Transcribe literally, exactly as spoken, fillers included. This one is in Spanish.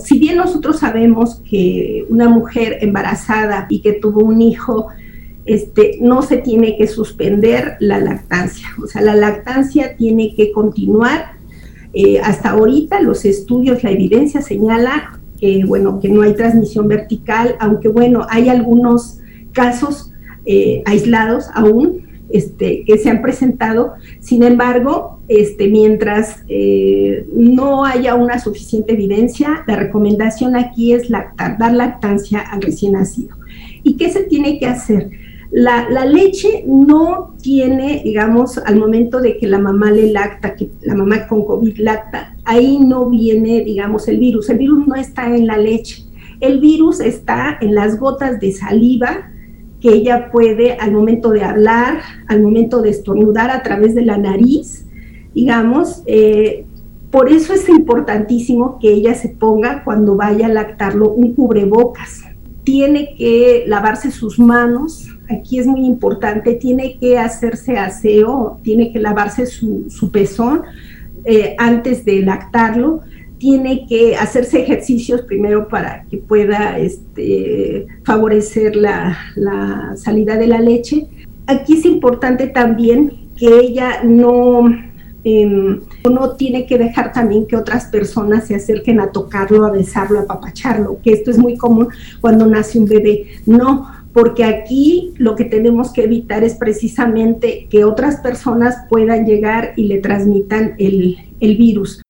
si bien nosotros sabemos que una mujer embarazada y que tuvo un hijo, este, no se tiene que suspender la lactancia, o sea, la lactancia tiene que continuar. Eh, hasta ahorita los estudios, la evidencia señala que, bueno, que no hay transmisión vertical, aunque bueno, hay algunos casos eh, aislados aún este, que se han presentado. Sin embargo, este, mientras eh, no haya una suficiente evidencia, la recomendación aquí es lactar, dar lactancia al recién nacido. ¿Y qué se tiene que hacer? La, la leche no tiene, digamos, al momento de que la mamá le lacta, que la mamá con COVID lacta, ahí no viene, digamos, el virus. El virus no está en la leche. El virus está en las gotas de saliva que ella puede, al momento de hablar, al momento de estornudar a través de la nariz, digamos. Eh, por eso es importantísimo que ella se ponga, cuando vaya a lactarlo, un cubrebocas. Tiene que lavarse sus manos, aquí es muy importante, tiene que hacerse aseo, tiene que lavarse su, su pezón eh, antes de lactarlo, tiene que hacerse ejercicios primero para que pueda este, favorecer la, la salida de la leche. Aquí es importante también que ella no... Eh, uno tiene que dejar también que otras personas se acerquen a tocarlo, a besarlo, a apapacharlo, que esto es muy común cuando nace un bebé. No, porque aquí lo que tenemos que evitar es precisamente que otras personas puedan llegar y le transmitan el, el virus.